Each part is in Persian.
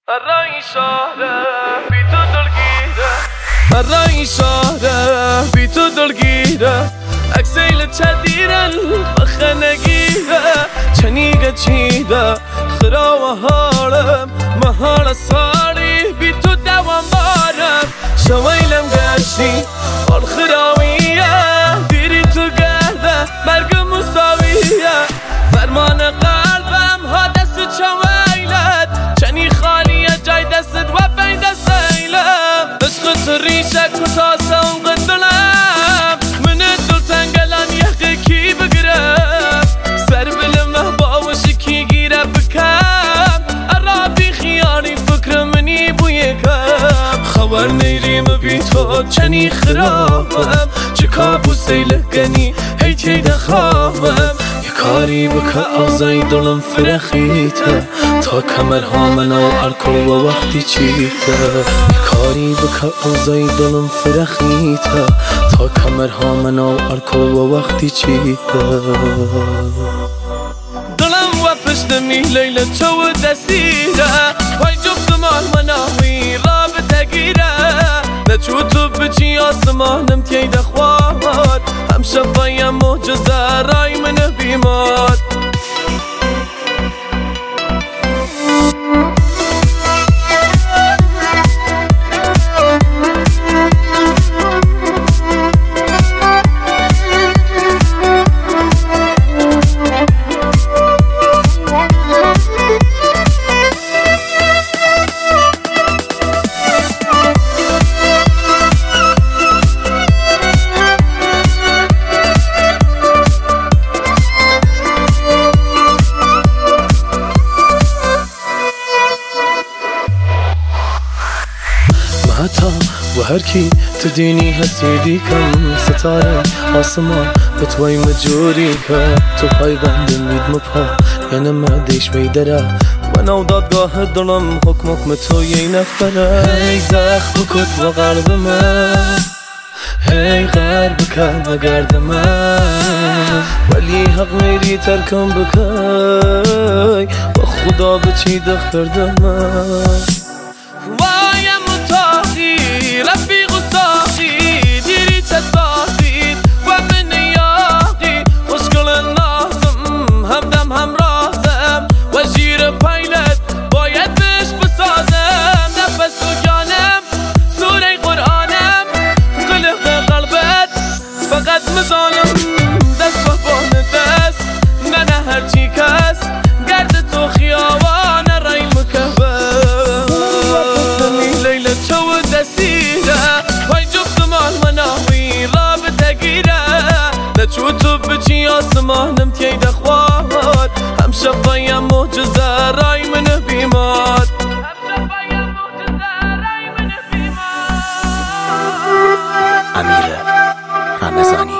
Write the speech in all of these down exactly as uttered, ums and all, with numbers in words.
الرأي شهره بی تو دلگیره الرأی شهره بی تو دلگیره اکسیل چدیرن بخه نگیره چنیگه چیده خرا و حالم محال سالی بی تو دوام بارم شویلم گشتی آل خراویه دیری تو گرده مرگ مساویه فرمان قلبم ها دست چویلت چنی خالیه جای دست و بین دست ایلم عشق تو ریشک و تاسه اون قدلم من دل تنگلان یقه کی بگرم سر بلمه باوشی کی گیره بکم عرابی خیانی فکر منی بوی کم خبر نیریم بی تو چنی خرابم چه کابوسی لگنی هی تیده خوابم کاری بکه آزای دلم فرخیته تا کمرها منو ارکل و وقتی چیده کاری بکه آزای دلم فرخیته تا کمرها منو ارکل و وقتی چیده دلم و پشتمی لیل چو دستیره وای جفت مال مناوی رابطه گیره نچو تو بچی آسمانم تیده خواد هم شفایم معجزه رای من بیمار و هر کی تو دینی هستی کم ستاره آسمان به توی مجوری که تو پای بند مید مپا یعنی مدیش میدره و نو دادگاه دلم حکم حکم تو یه نفره هی زخم کت و قلب من هی غرب کن و گرد من ولی حق میری ترکم بکی و خدا به چی دختر من رفیق و ساقی دیری چه ساقید و من یاقی خوشگل نازم همدم همرازم و جیر پیلت باید بهش بسازم نفس و جانم سوره قرآنم قلق قلبت فقط مزانم دست و بان دست نه نه هرچی کس گرد تو خیابان رای مکبر لیل چو دستی وای جفت مال مناوی رابطه گیره نچو تو بچی آسمانم تیده خواد هم شفایم معجزه رای من بیمار امیر رمضانی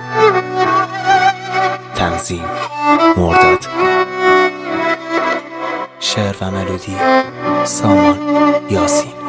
تنظیم مرداد شعر و ملودی سامان یاسین